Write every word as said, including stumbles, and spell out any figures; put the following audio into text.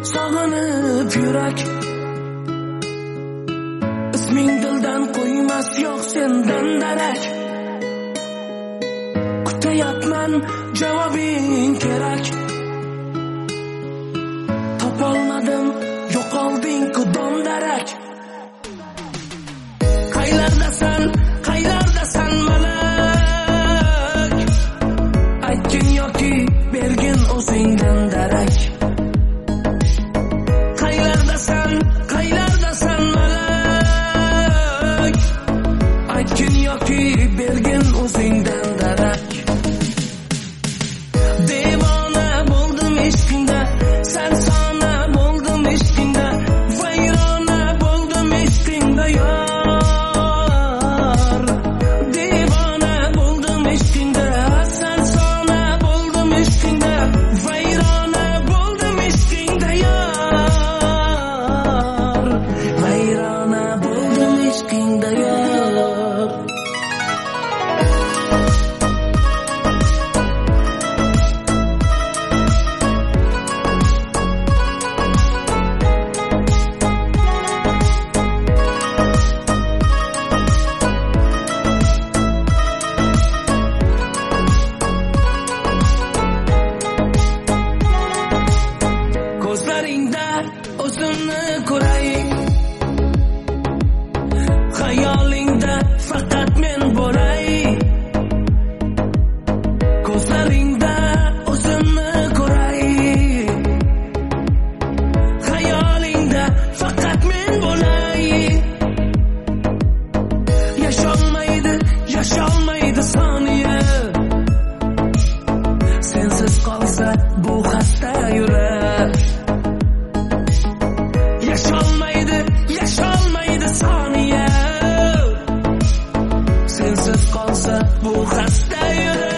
sog'inib yurak. Isming dildan qo'ymas yo'q sendan darak. Kutayapman javobing kerak. Topolmadim yo'qolding-ku dondarak. Qaylardasan, qaylardasan malak? Aytgin yoki bergin o'zingdan darak. Qaylardasan, qaylardasan malak? Aytgin yoki bergin o'zingdan darak. Devona bo'ldim ishqingda, sen sona bo'ldim ishqingda, vayrona bo'ldim ishqingda yor. Devona bo'ldim ishqingda, sen sona bo'ldim ishqingda, vayrona bo'ldim ishqingda yor. Vayrona bo'ldim ishqingda yor. Ko'zlaringda o'zimni ko'ray, xayolingda faqat men bo'lay. Ko'zlaringda o'zimni ko'ray, xayolingda faqat men bo'lay. Yasholmaydi, yasholmaydi soniya, sensiz qolsa bu xasta yurak. Yasholmaydi, yasholmaydi soniya, sensiz qolsa bu xasta yurak.